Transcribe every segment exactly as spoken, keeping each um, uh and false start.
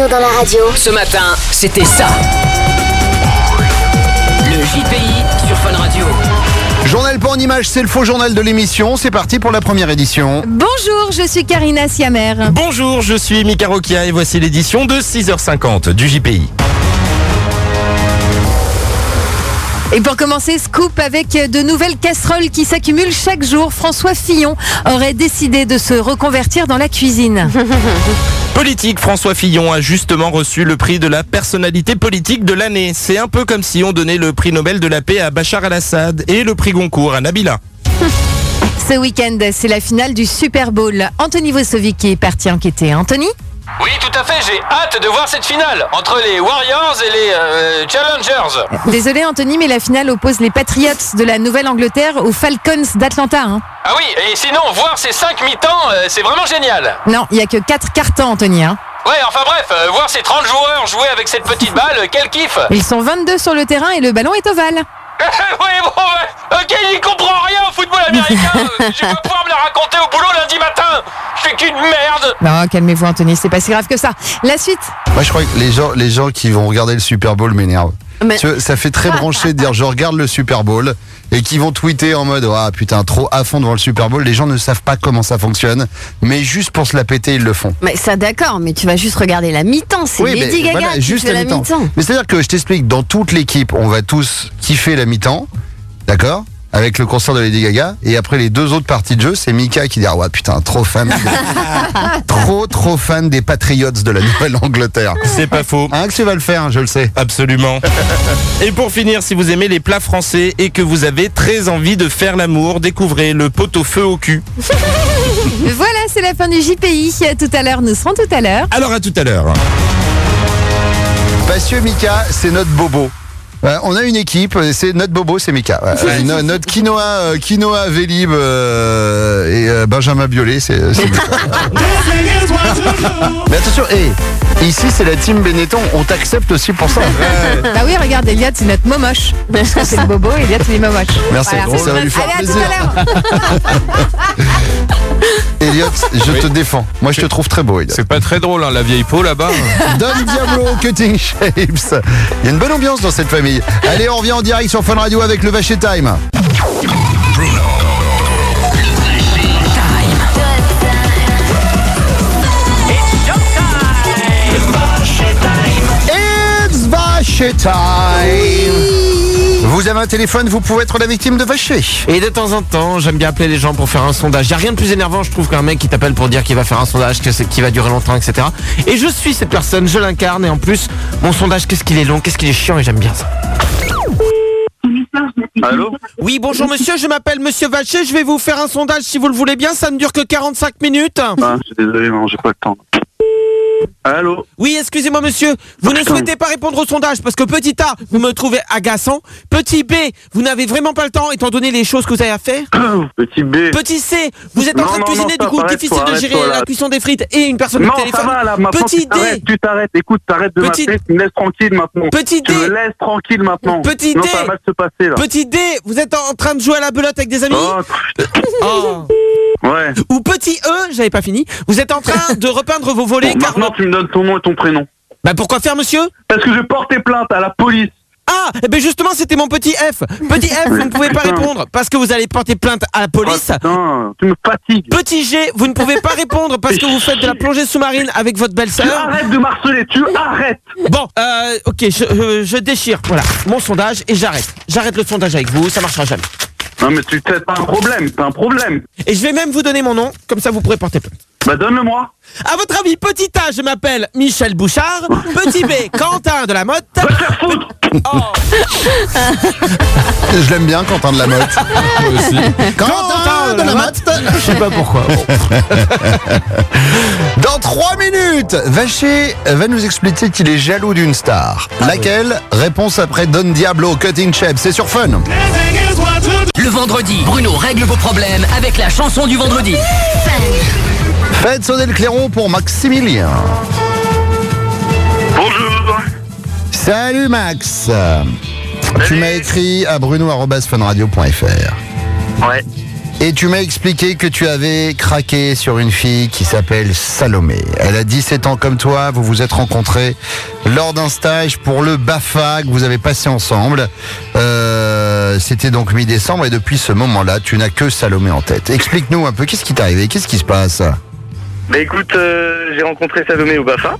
Bruno dans la radio. Ce matin, c'était ça. Le J P I sur Fun Radio. Journal pas en image, c'est le faux journal de l'émission. C'est parti pour la première édition. Bonjour, je suis Karina Siamer. Bonjour, je suis Mika Rokia et voici l'édition de six heures cinquante du J P I. Et pour commencer, scoop avec de nouvelles casseroles qui s'accumulent chaque jour. François Fillon aurait décidé de se reconvertir dans la cuisine. Politique, François Fillon a justement reçu le prix de la personnalité politique de l'année. C'est un peu comme si on donnait le prix Nobel de la paix à Bachar el-Assad et le prix Goncourt à Nabila. Ce week-end, c'est la finale du Super Bowl. Anthony Vosovic est parti enquêter. Anthony ? Oui, tout à fait, j'ai hâte de voir cette finale entre les Warriors et les euh, Challengers. Désolé Anthony, mais la finale oppose les Patriots de la Nouvelle-Angleterre aux Falcons d'Atlanta. Hein. Ah oui, et sinon, voir ces cinq mi-temps, euh, c'est vraiment génial. Non, il n'y a que quatre cartons, Anthony. Hein. Ouais, enfin bref, euh, voir ces trente joueurs jouer avec cette petite balle, euh, quel kiff. Ils sont vingt-deux sur le terrain et le ballon est ovale. Oui, bon, ouais. Ok, il comprend rien au football américain. Je vais pouvoir me la raconter au boulot lundi matin. Je fais qu'une merde. Non, calmez-vous Anthony, c'est pas si grave que ça. La suite. Moi, je crois que les gens, les gens qui vont regarder le Super Bowl m'énervent. Mais... Tu vois, ça fait très branché de dire je regarde le Super Bowl et qui vont tweeter en mode ah putain trop à fond devant le Super Bowl. Les gens ne savent pas comment ça fonctionne, mais juste pour se la péter ils le font. Mais ça d'accord, mais tu vas juste regarder la mi-temps, c'est oui, Lady mais Gaga voilà, qui juste fait la la mi-temps. mi-temps. Mais c'est-à-dire que je t'explique, dans toute l'équipe, on va tous kiffer la mi-temps, d'accord ? Avec le concert de Lady Gaga, et après les deux autres parties de jeu, c'est Mika qui dit ah ouais putain trop fan, trop trop fan des Patriots de la Nouvelle-Angleterre. C'est pas faux. Hein, que tu vas le faire, je le sais. Absolument. Et pour finir, si vous aimez les plats français et que vous avez très envie de faire l'amour, découvrez le pot-au-feu au cul. Voilà, c'est la fin du J P I. Tout à l'heure, nous serons tout à l'heure. Alors à tout à l'heure. Monsieur Mika, c'est notre bobo. Euh, on a une équipe, c'est notre bobo, c'est Mika. Euh, no, notre quinoa, euh, quinoa Vélib euh, et euh, Benjamin Biolay, c'est, c'est Mika. Mais attention, hey, ici c'est la team Benetton, on t'accepte aussi pour ça. Ouais. Bah oui, regarde, Elliot, c'est notre momoche. Parce que c'est le bobo, Elliot, c'est les momoches. Merci, Voilà. ça va lui faire Allez, à plaisir. tout à l'heure. Elliot, je Oui. te défends. Moi, je te trouve très beau, Elliot. C'est pas très drôle, hein, la vieille peau là-bas. Don Diablo, Cutting Shapes. Il y a une bonne ambiance dans cette famille. Allez, on revient en direct sur Fun Radio avec le Vacher Time. It's Vacher Time. Vous avez un téléphone, vous pouvez être la victime de Vacher. Et de temps en temps, j'aime bien appeler les gens pour faire un sondage. Il n'y a rien de plus énervant, je trouve, qu'un mec qui t'appelle pour dire qu'il va faire un sondage, que c'est, qu'il va durer longtemps, et cetera. Et je suis cette personne, je l'incarne, et en plus, mon sondage, qu'est-ce qu'il est long, qu'est-ce qu'il est chiant, et j'aime bien ça. Allô? Oui, bonjour monsieur, je m'appelle monsieur Vacher, je vais vous faire un sondage si vous le voulez bien, ça ne dure que quarante-cinq minutes. Ah, je suis désolé, non, j'ai pas le temps. Allô? Oui, excusez-moi monsieur, vous ne souhaitez pas répondre au sondage parce que petit A, vous me trouvez agaçant. Petit B, vous n'avez vraiment pas le temps étant donné les choses que vous avez à faire. Petit B. Petit C, vous êtes en Non, train de non, cuisiner, non, du coup, arrête-toi, difficile de arrête-toi, gérer là. la cuisson des frites et une personne Non, au téléphone. ça va là, maintenant Petit tu t'arrêtes, D, tu t'arrêtes, écoute, t'arrêtes de Petit- m'appeler, tu me laisses tranquille maintenant. Petit Tu D. me laisses tranquille maintenant. Petit non, D. ça va mal se passer là. Petit D, vous êtes en train de jouer à la belote avec des amis. Oh, Oh. ouais. Ou petit E, j'avais pas fini, vous êtes en train de repeindre vos volets Bon, car... maintenant tu me donnes ton nom et ton prénom. Bah pourquoi faire monsieur? Parce que je portais plainte à la police. Ah, eh ben justement c'était mon petit F. Petit F, vous ne pouvez pas Putain. répondre parce que vous allez porter plainte à la Oh, police. putain, tu me fatigues. Petit G, vous ne pouvez pas répondre parce que vous faites de la plongée sous-marine avec votre Tu belle-sœur. arrêtes de marceler, tu arrêtes. Bon, euh, ok, je, euh, je déchire, voilà, mon sondage et j'arrête. J'arrête le sondage avec vous, ça marchera jamais. Non mais tu t'as un problème, t'as un problème. Et je vais même vous donner mon nom, comme ça vous pourrez porter plainte. Bah donne-le-moi. À votre avis, petit A, je m'appelle Michel Bouchard. Petit B, Quentin de la Motte. Va te faire foutre. Oh, Je l'aime bien, Quentin de la Motte. Moi aussi. Quentin de la Motte. je sais pas pourquoi. Dans trois minutes, Vacher va nous expliquer qu'il est jaloux d'une star. Laquelle? Réponse après Don Diablo, Cutting Shape. C'est sur Fun. Le vendredi, Bruno règle vos problèmes avec la chanson du vendredi. Faites sonner le clairon pour Maximilien. Bonjour. Salut Max. Tu m'as écrit à bruno arobase funradio point fr. Ouais. Et tu m'as expliqué que tu avais craqué sur une fille qui s'appelle Salomé. Elle a dix-sept ans comme toi, vous vous êtes rencontrés lors d'un stage pour le BAFA que vous avez passé ensemble. Euh, c'était donc mi-décembre et depuis ce moment-là, tu n'as que Salomé en tête. Explique-nous un peu, qu'est-ce qui t'est arrivé? Qu'est-ce qui se passe? Bah écoute, euh, j'ai rencontré Salomé au BAFA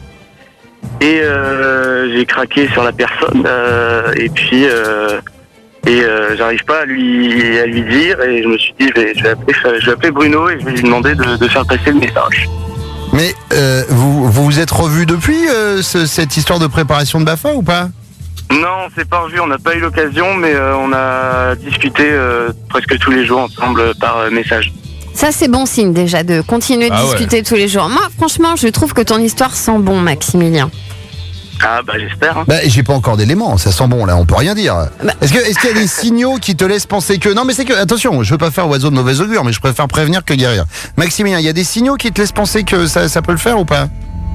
et euh, j'ai craqué sur la personne euh, et puis euh, et euh, j'arrive pas à lui à lui dire et je me suis dit je vais, je vais, appeler, je vais appeler Bruno et je vais lui demander de, de faire passer le message. Mais euh, vous, vous vous êtes revus depuis euh, ce, cette histoire de préparation de BAFA ou pas? Non, on s'est pas revus, on n'a pas eu l'occasion, mais euh, on a discuté euh, presque tous les jours ensemble par euh, message. Ça, c'est bon signe déjà de continuer de Ah discuter tous les jours. Moi, franchement, je trouve que ton histoire sent bon, Maximilien. Ah bah j'espère. Hein. Bah, j'ai pas encore d'éléments, ça sent bon là, on peut rien dire. Bah. Est-ce que, est-ce qu'il y a des signaux qui te laissent penser que... Non mais c'est que, attention, je veux pas faire oiseau de mauvais augure, mais je préfère prévenir que guérir. Maximilien, il y a des signaux qui te laissent penser que ça, ça peut le faire ou pas?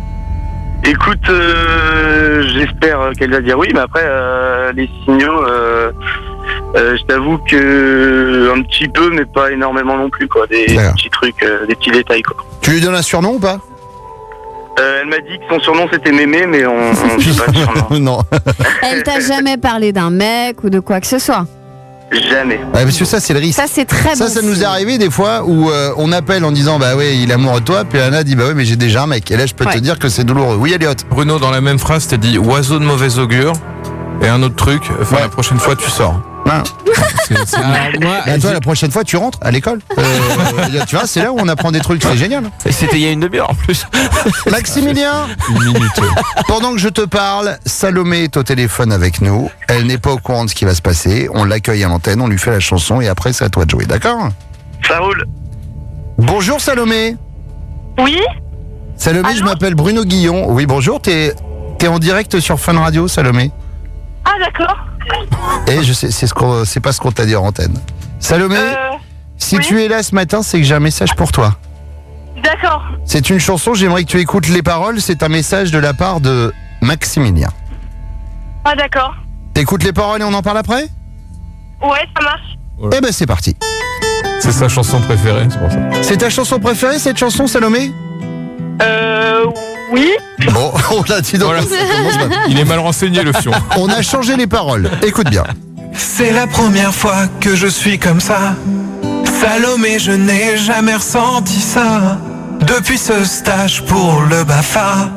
Écoute, euh, j'espère qu'elle va dire oui, mais après euh, les signaux, euh, euh, je t'avoue que un petit peu, mais pas énormément non plus, quoi. Des D'accord. petits trucs, euh, des petits détails, quoi. Tu lui donnes un surnom ou pas? Euh, elle m'a dit que son surnom c'était Mémé, mais on ne sait pas le surnom. Non. Elle t'a jamais parlé d'un mec ou de quoi que ce soit? Jamais. Ouais, parce que ça c'est le risque. Ça, c'est très Ça, bon ça nous signe. est arrivé des fois où euh, on appelle en disant bah ouais il est amoureux de toi, puis Anna dit bah ouais mais j'ai déjà un mec. Et là je peux te Ouais. dire que c'est douloureux. Oui Elliot. Bruno, dans la même phrase, t'as dit oiseau de mauvais augure. Et un autre truc, enfin Ouais. la prochaine fois tu sors. Hein. C'est- c'est- Alors, moi, Bah, toi la prochaine fois tu rentres à l'école. Euh, Elliot, tu vois c'est là où on apprend des trucs, c'est génial. c'était il y a une demi-heure en plus. Maximilien, Une minute. pendant que je te parle, Salomé est au téléphone avec nous. Elle n'est pas au courant de ce qui va se passer. On l'accueille à l'antenne, on lui fait la chanson et après c'est à toi de jouer, d'accord? Ça roule. Bonjour Salomé. Oui, Salomé, je m'appelle Bruno Guillon. Oui bonjour, t'es t'es en direct sur Fun Radio Salomé. ah d'accord. Et je sais, c'est ce qu'on, c'est pas ce qu'on t'a dit en antenne. Salomé, Euh, si oui. tu es là ce matin, c'est que j'ai un message pour toi. d'accord. C'est une chanson, j'aimerais que tu écoutes les paroles. C'est un message de la part de Maximilien. Ah d'accord. T'écoutes les paroles et on en parle après? Ouais, ça marche. Eh ben c'est parti. C'est sa chanson préférée, c'est pour ça. C'est ta chanson préférée cette chanson, Salomé? Euh, oui. Bon, on l'a dit donc. Voilà. Ça commence mal. Il est mal renseigné le fion. On a changé les paroles. Écoute bien. C'est la première fois que je suis comme ça. Salomé, je n'ai jamais ressenti ça. Depuis ce stage pour le BAFA.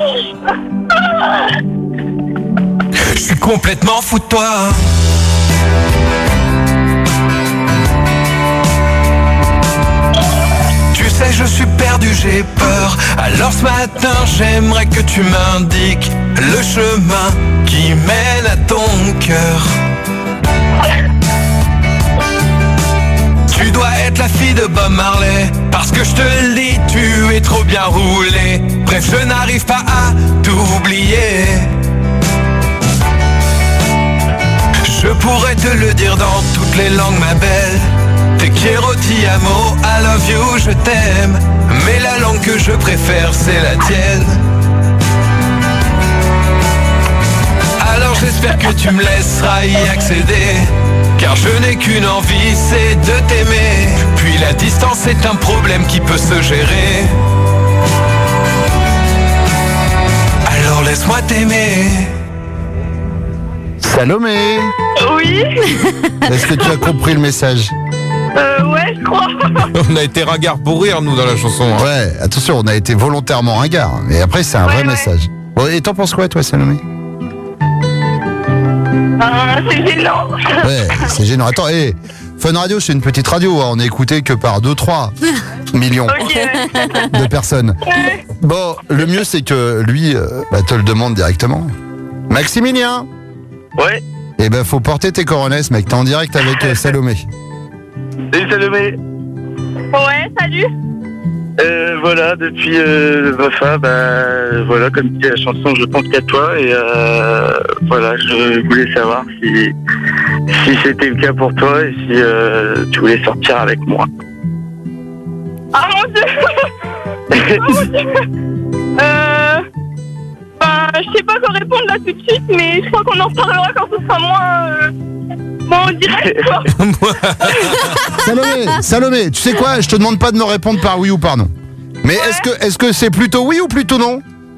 Je suis complètement fou de toi. Tu sais, je suis perdu, j'ai peur. Alors ce matin, j'aimerais que tu m'indiques le chemin qui mène à ton cœur. Tu dois être la fille de Bob Marley, parce que je te le dis, tu es trop bien roulé. Bref, je n'arrive pas à t'oublier. Je pourrais te le dire dans toutes les langues, ma belle. Te quiero, ti amo, I love you, je t'aime. Mais la langue que je préfère, c'est la tienne. Alors j'espère que tu me laisseras y accéder, car je n'ai qu'une envie, c'est de t'aimer. Puis la distance est un problème qui peut se gérer. Alors laisse-moi t'aimer. Salomé, Oui. est-ce que tu as compris le message? Euh, ouais, je crois. On a été ringard pour rire, nous, dans la chanson. hein. Ouais, attention, on a été volontairement ringard. Mais après, c'est un Ouais, vrai ouais. message. Bon, et t'en penses quoi, toi, Salomé? Ah, c'est gênant. Ouais, c'est gênant. Attends, hé, Fun Radio, c'est une petite radio. hein. On est écouté que par deux trois millions Ok. de personnes. Bon, le mieux, c'est que lui euh, bah, te le demande directement. Maximilien, Ouais. eh ben, faut porter tes coronesses, mec. T'es en direct avec euh, Salomé. Salut Salomé. Ouais, salut. Euh, voilà, depuis euh, le BAFA, bah, voilà, comme dit la chanson, je pense qu'à toi. Et euh, voilà, je voulais savoir si, si c'était le cas pour toi et si euh, tu voulais sortir avec moi. Ah mon dieu. Ah mon dieu. Euh, ben, je sais pas quoi répondre là tout de suite, mais je crois qu'on en reparlera quand ce sera moins, euh, Bon, on dirait quoi? Salomé, Salomé, tu sais quoi? Je te demande pas de me répondre par oui ou par non. Mais est-ce que est-ce que c'est plutôt oui ou plutôt non?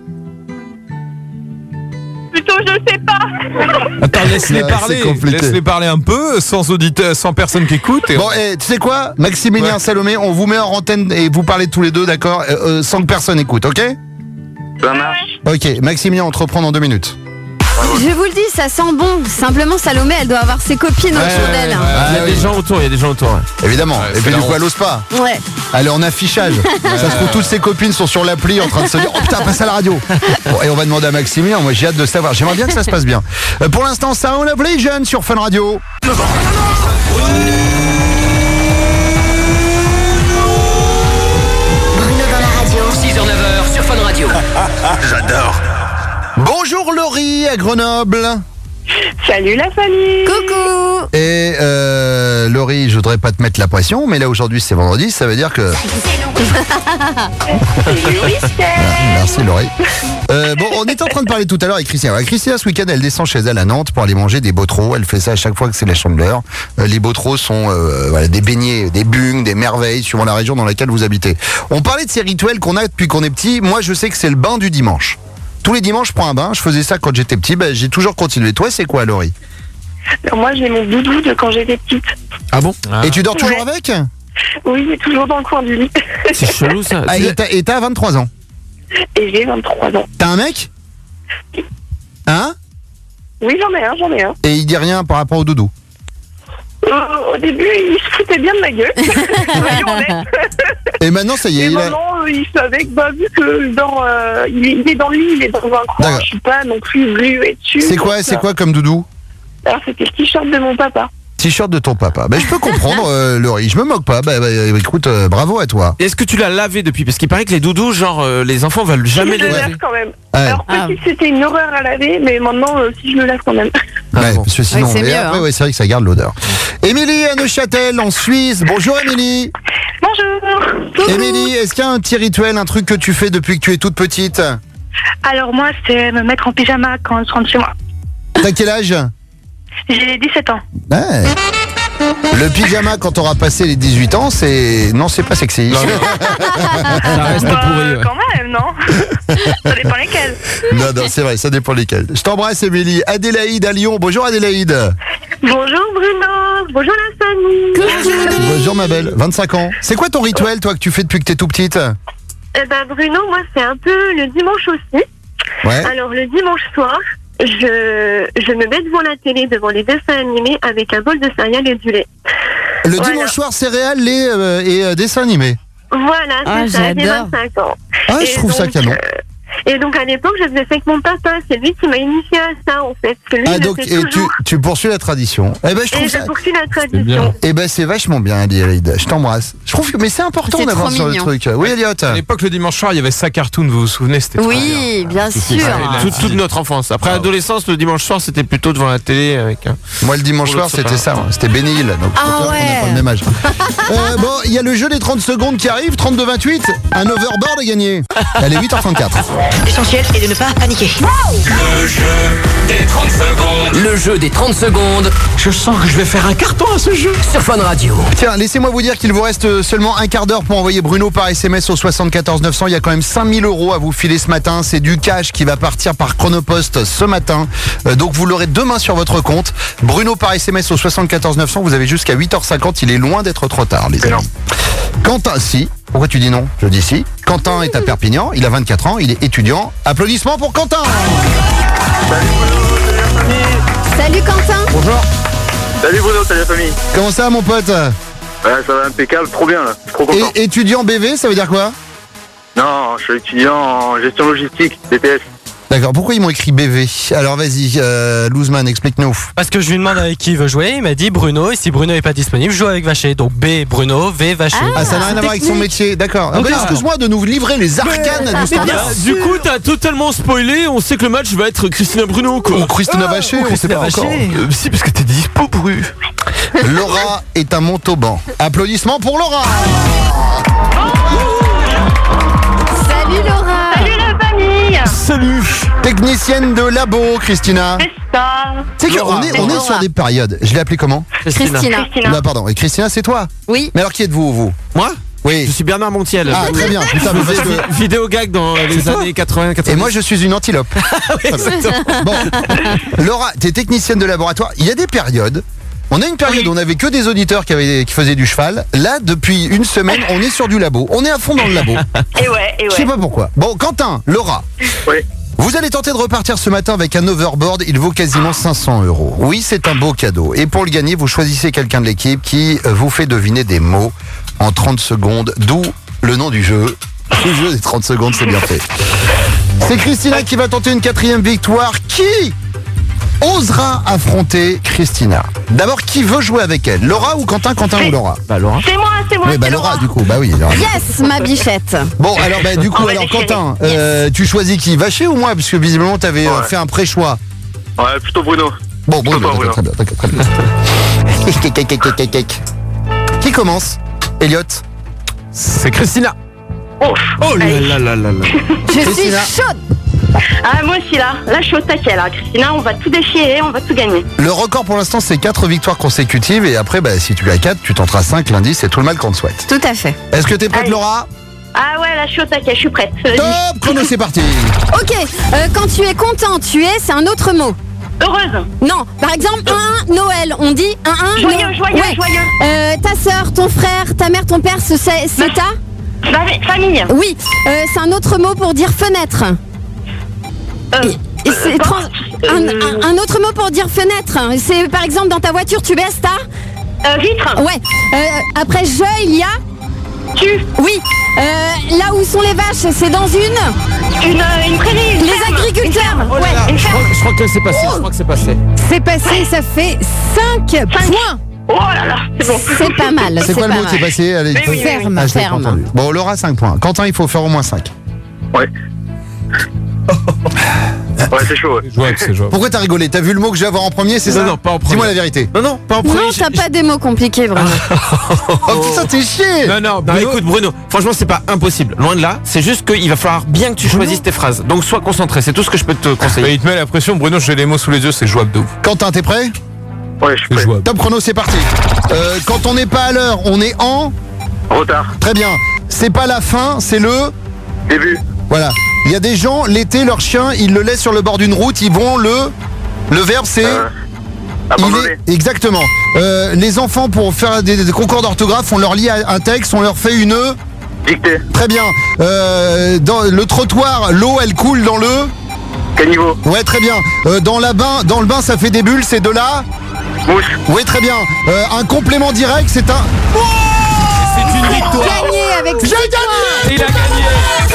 Plutôt, je sais pas. Attends, laisse-les Ouais, parler. c'est compliqué. Laisse-les parler un peu, sans auditeur, sans personne qui écoute. Et Bon, et tu sais quoi? Maximilien, Ouais. Salomé, on vous met en antenne et vous parlez tous les deux, d'accord? Euh, euh, sans que personne écoute, ok? Ça marche. Ok, Maximilien, on te reprend dans deux minutes. Je vous le dis, ça sent bon. Simplement, Salomé, elle doit avoir ses copines Ouais, autour ouais, d'elle. ouais, Ah il y a oui. des gens autour, il y a des gens autour. ouais. Évidemment. Ouais, et c'est puis la du coup, honte. elle ose pas. Ouais. Elle est en affichage. Ça se trouve, toutes ses copines sont sur l'appli en train de se dire: oh putain, passe à la radio. Bon, et on va demander à Maximilien. Moi, j'ai hâte de savoir. J'aimerais bien que ça se passe bien. Euh, pour l'instant, ça, on l'a les jeunes sur Fun Radio. Bruno dans la radio. six heures neuf heures sur Fun Radio. J'adore. Bonjour Laurie à Grenoble. Salut la famille. Coucou. Et euh, Laurie, je voudrais pas te mettre la pression, mais là aujourd'hui c'est vendredi, ça veut dire que. Merci Laurie. Euh, bon, on était en train de parler tout à l'heure avec Christina. Ouais, Christina, ce week-end, elle descend chez elle à Nantes pour aller manger des Botros. Elle fait ça à chaque fois que c'est la chandeleur. Euh, les Botros sont euh, voilà, des beignets, des bungs, des merveilles, suivant la région dans laquelle vous habitez. On parlait de ces rituels qu'on a depuis qu'on est petit. Moi, je sais que c'est le bain du dimanche. Tous les dimanches, je prends un bain. Je faisais ça quand j'étais petit. Ben, j'ai toujours continué. Toi, c'est quoi, Laurie? Alors moi, j'ai mon doudou de quand j'étais petite. Ah bon? Et tu dors toujours Ouais. avec? Oui, il est toujours dans le coin du lit. C'est chelou ça. Ah, et t'as- et t'as vingt-trois ans. Et j'ai vingt-trois ans. T'as un mec? Hein? Oui, j'en ai un, j'en ai un. Et il dit rien par rapport au doudou? Euh, au début, il se foutait bien de ma gueule. Soyons honnêtes. Et maintenant, ça y est, Et il a... maintenant, euh, il savait que, bah, vu que dans, euh, il, est, il est dans le lit, il est dans un coin, D'accord. je suis pas non plus gluée dessus. C'est quoi, donc, c'est euh, quoi comme doudou? Alors, c'était le t-shirt de mon papa. T-shirt de ton papa. Ben, je peux comprendre, euh, Laurie, je me moque pas. Ben, ben, écoute, euh, bravo à toi. Est-ce que tu l'as lavé depuis? Parce qu'il paraît que les doudous, genre, euh, les enfants veulent jamais je les le laver. lave quand même. Ouais. Alors, Ah. petit, c'était une horreur à laver, mais maintenant, euh, si je le lave quand même. Ah Ouais, bon. parce que sinon, Ouais, c'est mais mieux, après, hein. ouais, c'est vrai que ça garde l'odeur. Émilie à Neuchâtel, en Suisse. Bonjour Émilie. Bonjour. Émilie, est-ce qu'il y a un petit rituel, un truc que tu fais depuis que tu es toute petite? Alors, moi, c'est me mettre en pyjama quand je rentre chez moi. T'as quel âge? J'ai dix-sept ans. Ouais. Le pyjama quand t'auras passé les dix-huit ans, c'est... Non, c'est pas sexy. Non, non. Ça reste Bah, pourri. ouais. quand même, non? Ça dépend lesquels. Non, non, c'est vrai, ça dépend lesquels. Je t'embrasse Émilie. Adélaïde à Lyon. Bonjour Adélaïde. Bonjour Bruno. Bonjour la famille. Bonjour ma belle, vingt-cinq ans. C'est quoi ton rituel, toi, que tu fais depuis que t'es tout petite? Eh ben, Bruno, moi, c'est un peu le dimanche aussi. Ouais. Alors, le dimanche soir, je, je me mets devant la télé, devant les dessins animés, avec un bol de céréales et du lait. Le Voilà. dimanche soir, céréales, lait euh, et euh, dessins animés. Voilà, c'est Ah, ça, j'ai j'adore. vingt-cinq ans. Ah, Et je trouve ça donc, canon. euh, et donc, à l'époque, je faisais ça avec mon papa. C'est lui qui m'a initié à ça, en fait. Parce que lui, Ah, il donc, le fait et tu, toujours. tu poursuis la tradition. Eh ben, je Et trouve je ça... poursuis la bien. tradition. Eh ben, c'est vachement bien, Adélaïde. Je t'embrasse. Je trouve que, mais c'est important C'est d'avoir trop sur le mignon. truc. Oui, Elliot. À l'époque, le dimanche soir, il y avait ça cartoon, vous vous souvenez? C'était trop bien. Oui, bien sûr. Ouais, là, Toute, toute notre enfance. Après l'adolescence, le dimanche soir, c'était plutôt devant la télé avec un. Moi, le dimanche Pour soir, l'autre, c'était c'est ça. pas- moi. C'était Benny Hill. Donc, Ah on n'a ouais. pas le même âge. Euh, bon, il y a le jeu des trente secondes qui arrive. trente-deux vingt-huit. Un overboard est gagné. Elle est huit heures trente-quatre. L'essentiel est de ne pas paniquer. Le jeu des trente secondes. Le jeu des trente secondes Je sens que je vais faire un carton à ce jeu. sur Fun Radio. Tiens, laissez-moi vous dire qu'il vous reste seulement un quart d'heure pour envoyer Bruno par S M S au soixante-quatorze neuf cents. Il y a quand même cinq mille euros à vous filer ce matin. C'est du cash qui va partir par Chronopost ce matin. Euh, donc vous l'aurez demain sur votre compte. Bruno par S M S au soixante-quatorze neuf cents. Vous avez jusqu'à huit heures cinquante. Il est loin d'être trop tard, les amis. Quentin, si. Pourquoi tu dis non? Je dis si. Quentin est à Perpignan. Il a vingt-quatre ans. Il est étudiant. Applaudissements pour Quentin. Salut Quentin. Bonjour. Salut Bruno, salut la famille. Comment ça, mon pote? Ouais, ça va impeccable, trop bien là, je suis trop content. Et, étudiant B V, ça veut dire quoi? Non, je suis étudiant en gestion logistique, B T S. D'accord, pourquoi ils m'ont écrit B V? Alors vas-y, euh, Louzman, explique-nous. Parce que je lui demande avec qui il veut jouer, il m'a dit Bruno, et si Bruno est pas disponible, je joue avec Vacher. Donc B, Bruno, V, Vacher. Ah, ça n'a rien à voir avec son métier, d'accord. Ah, bah, excuse-moi de nous livrer les arcanes du standard. Du coup, t'as totalement spoilé. On sait que le match va être Christina Bruno, quoi. Ou Christina Vacher, on sait pas encore. Euh, si, parce que t'es dispo, Bru. Laura est un Montauban. Applaudissements pour Laura. Salut Laura. Salut la famille. Salut. Technicienne de labo, Christina. C'est ça. C'est qu'on est, on est sur des périodes. Je l'ai appelé comment? Christina. Christina. Bah, pardon. Et Christina, c'est toi? Oui. Mais alors qui êtes-vous, vous? Moi Oui. Je suis Bernard Montiel. Ah, très bien. Putain, mais parce que- Vidéo gag dans les toi années quatre-vingts quatre-vingt-dix. Et moi, je suis une antilope. Bon, Laura, t'es technicienne de laboratoire. Il y a des périodes. On a une période où on avait que des auditeurs qui, avaient, qui faisaient du cheval. Là, depuis une semaine, on est sur du labo. On est à fond dans le labo. Et ouais, et ouais. Je sais pas pourquoi. Bon, Quentin, Laura. Oui. Vous allez tenter de repartir ce matin avec un overboard. Il vaut quasiment cinq cents euros. Oui, c'est un beau cadeau. Et pour le gagner, vous choisissez quelqu'un de l'équipe qui vous fait deviner des mots en trente secondes. D'où le nom du jeu. Le jeu des trente secondes, c'est bien fait. C'est Christina qui va tenter une quatrième victoire. Qui osera affronter Christina? D'abord, qui veut jouer avec elle? Laura ou Quentin? Quentin ou Laura? Bah Laura. C'est moi, c'est moi. Oui, bah c'est Laura, Laura. du coup. Bah oui. Laura. Yes, ma bichette. Bon, alors bah, du coup, On va alors déchirer. Quentin, euh, tu choisis qui? Vacher ou moi? Parce que visiblement, tu avais Ouais. fait un pré-choix. Ouais, plutôt Bruno. Bon, bon, Plutôt d'accord, Bruno. très bien, d'accord, très bien. Qui commence? Elliot? C'est Christina. Ouf. Oh là là là là là. Je suis Christina. chaude. Ah, moi aussi, là. Là, je suis au taquet, là. Christina, on va tout déchirer, on va tout gagner. Le record pour l'instant, c'est quatre victoires consécutives. Et après, bah, si tu as quatre, tu tenteras cinq lundi. C'est tout le mal qu'on te souhaite. Tout à fait. Est-ce que t'es prête, Allez. Laura? Ah ouais, là, je suis au taquet, je suis prête. Vas-y. Top chrono, c'est parti. Ok, euh, quand tu es content, tu es, c'est un autre mot. Heureuse. Non, par exemple, un, un, Noël, on dit un, un, Joyeux, Noël. joyeux, Ouais. joyeux. Euh, ta sœur, ton frère, ta mère, ton père, ce- c'est c'est ta Fam- Famille. Oui, euh, c'est un autre mot pour dire fenêtre. Euh, Et c'est euh, trans- un, euh, un- un autre mot pour dire fenêtre. C'est par exemple dans ta voiture, tu baisses ta euh, vitre. Ouais. Euh, après je, il y a Tu. Oui. Euh, là où sont les vaches, c'est dans une. Une, euh, une prairie. une Les ferme. agriculteurs. Une ferme. Ouais. Une Je ferme. crois, je crois que c'est passé. Je crois que c'est passé. C'est passé, ça fait cinq points. Oh là là, c'est bon. C'est pas mal. C'est quoi le pas mot qui est mal. passé? Allez, Oui, oui, oui. Ferme, Ah, je l'ai pas ferme. entendu. Bon, Laura, cinq points. Quentin, il faut faire au moins cinq. Ouais. Ouais, c'est chaud. Ouais. Jouable, c'est jouable. Pourquoi t'as rigolé? T'as vu le mot que je vais avoir en premier, c'est Non, ça? non, pas en premier. Dis-moi la vérité. Non, non, pas en premier. Non, j'ai- t'as pas des mots compliqués, Bruno. Oh putain, t'es chier! Non, non, non, écoute Bruno, franchement c'est pas impossible, loin de là, c'est juste qu'il va falloir bien que tu choisisses tes phrases, donc sois concentré, c'est tout ce que je peux te conseiller. il te met la pression, Bruno, j'ai les mots sous les yeux, c'est jouable de ouf. Quentin, t'es prêt? Ouais, je suis prêt. Jouable. Top chrono, c'est parti. Euh, quand on n'est pas à l'heure, on est en. Retard. Très bien. C'est pas la fin, c'est le. Début. Voilà. Il y a des gens, l'été, leur chien, ils le laissent sur le bord d'une route, ils vont le. Le verbe, c'est. Euh, Il abandonné. est. Exactement. Euh, les enfants, pour faire des, des concours d'orthographe, on leur lit un texte, on leur fait une. Dictée. Très bien. Euh, dans le trottoir, l'eau, elle coule dans le. Caniveau. Ouais, très bien. Euh, dans la bain, dans le bain, ça fait des bulles, c'est de là. Mousse. Oui, très bien. Euh, un complément direct, c'est un. C'est une victoire. Gagné avec J'ai six gagné! Il a gagné.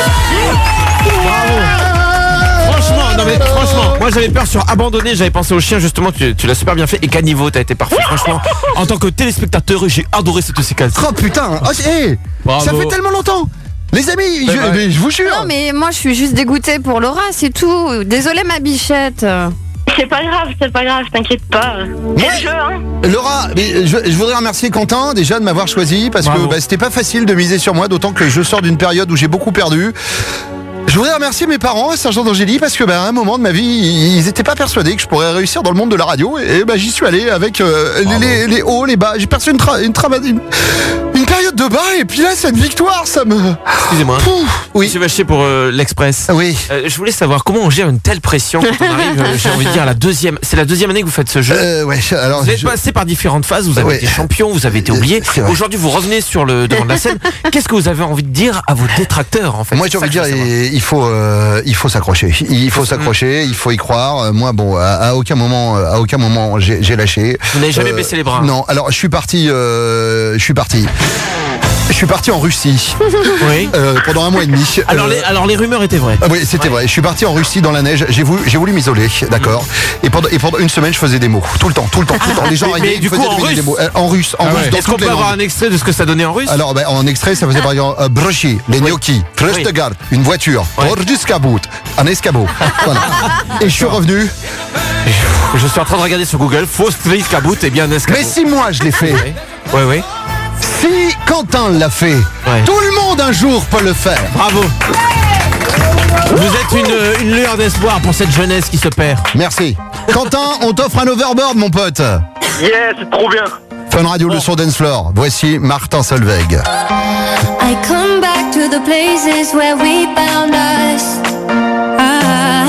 Franchement, non mais franchement, moi j'avais peur sur abandonner, j'avais pensé au chien justement, tu, tu l'as super bien fait, et caniveau, t'as été parfait, franchement. En tant que téléspectateur, j'ai adoré cette séquence. Oh putain. Oh, hey, Bravo. ça fait tellement longtemps. Les amis, je, vrai. mais je vous jure. Non, mais moi je suis juste dégoûtée pour Laura, c'est tout. Désolée, ma bichette. C'est pas grave, c'est pas grave, t'inquiète pas. C'est le jeu, hein. Laura, mais je, je voudrais remercier Quentin déjà de m'avoir choisi parce Bravo. que bah, c'était pas facile de miser sur moi, d'autant que je sors d'une période où j'ai beaucoup perdu. Je voudrais remercier mes parents à Saint-Jean-d'Angély parce que bah, à un moment de ma vie, ils étaient pas persuadés que je pourrais réussir dans le monde de la radio et bah, j'y suis allé avec euh, les, les, les hauts, les bas. J'ai perçu une, tra une, trava- une, une période de bas et puis là cette victoire, ça me. Excusez-moi. Pouf, oui. Monsieur Vacher pour euh, l'Express. Oui. Euh, je voulais savoir comment on gère une telle pression quand on arrive, euh, j'ai envie de dire, à la deuxième. C'est la deuxième année que vous faites ce jeu. Euh, ouais. Alors. Vous êtes je- passé par différentes phases, vous avez Ouais. été champion, vous avez été oublié. C'est vrai. Aujourd'hui, vous revenez sur le devant de la scène. Qu'est-ce que vous avez envie de dire à vos détracteurs en fait? Moi C'est j'ai envie de ça dire, que je veux savoir. il il faut, euh, il faut s'accrocher. Il faut s'accrocher, il faut y croire. Euh, Moi, bon, à, à aucun moment, à aucun moment, j'ai j'ai lâché. Vous n'avez jamais baissé les bras. Non. Alors, je suis parti. Euh, je suis parti. Je suis parti en Russie Oui. euh, pendant un mois et demi. Alors, Euh, les, alors les rumeurs étaient vraies. ah oui, c'était vrai. Je suis parti en Russie dans la neige. J'ai voulu, j'ai voulu m'isoler, d'accord. Et pendant, et pendant une semaine, je faisais des mots tout le temps, tout le temps, tout le temps. Les gens Mais- arrivaient, mais ils du faisaient coup, en deviner russe des mots. Euh, en russe, en Ah russe, ouais. dans Est-ce qu'on toutes peut les avoir langues. un extrait de ce que ça donnait en russe? Alors, ben, en extrait, ça faisait par exemple euh, brochi, les gnocchis, Fröstegard, une voiture, Ouais. Orjuskabut, un escabeau. Voilà. Et je suis revenu. Je suis en train de regarder sur Google. Faux street cabout et bien un escabeau. Mais si moi je l'ai fait, Ouais, ouais. si Quentin l'a fait, Ouais. tout le monde un jour peut le faire. Bravo. Vous êtes une, une lueur d'espoir pour cette jeunesse qui se perd. Merci. Quentin, on t'offre un overboard, mon pote. Yes, trop bien. Fun Radio, le son dance floor. Voici Martin Solveig. I come back to the places where we found us. Ah.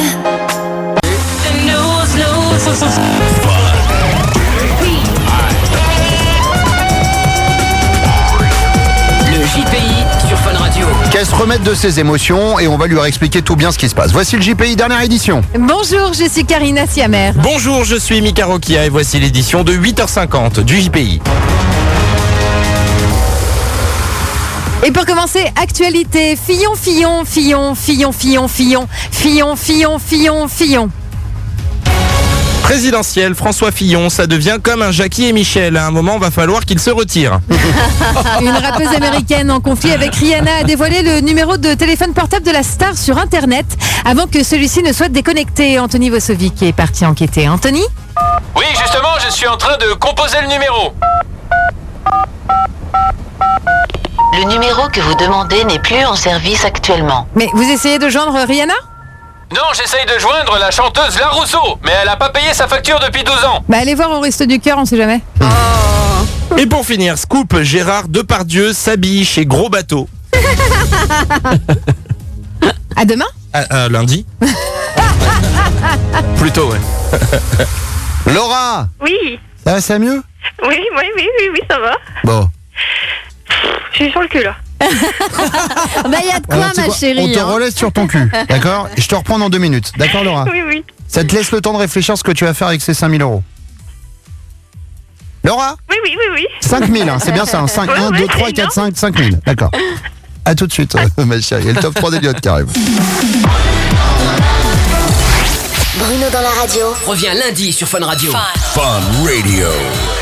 Le J P I sur Fun Radio. Qu'elle se remette de ses émotions et on va lui réexpliquer tout bien ce qui se passe. Voici le J P I, dernière édition. Bonjour, je suis Karina Siamer. Bonjour, je suis Mika Rokia et voici l'édition de huit heures cinquante du J P I. Et pour commencer, actualité, Fillon, Fillon, Fillon, Fillon, Fillon, Fillon, Fillon, Fillon, Fillon, Fillon. Présidentielle, François Fillon, ça devient comme un Jackie et Michel. À un moment, va falloir qu'il se retire. Une rappeuse américaine en conflit avec Rihanna a dévoilé le numéro de téléphone portable de la star sur Internet avant que celui-ci ne soit déconnecté. Anthony Vosovic est parti enquêter. Anthony ? Oui, justement, je suis en train de composer le numéro. Le numéro que vous demandez n'est plus en service actuellement. Mais vous essayez de joindre Rihanna ? Non, j'essaye de joindre la chanteuse La Rousseau, mais elle a pas payé sa facture depuis douze ans. Bah allez voir au Resto du Cœur, on sait jamais. Oh. Et pour finir, scoop, Gérard Depardieu s'habille chez Gros Bateau. À demain ? À, à lundi. Plutôt, ouais. Laura, Oui, ça va, c'est mieux? oui, oui, oui, oui, oui, ça va. Bon. Je suis sur le cul là. Bah y a de quoi, Alors, tu sais ma quoi, chérie. on te hein. relaisse sur ton cul, d'accord? Et je te reprends dans deux minutes, d'accord Laura? Oui, oui. Ça te laisse le temps de réfléchir ce que tu vas faire avec ces cinq mille euros. Laura? Oui, oui, oui, oui. cinq mille, hein, c'est bien ça, hein, cinq, Ouais, un, ouais, deux, c'est trois, quatre, énorme. cinq, cinq mille, d'accord. A tout de suite, ma chérie, et le top trois d'Eliott qui arrive. Bruno dans la radio revient lundi sur Fun Radio. Fun Radio.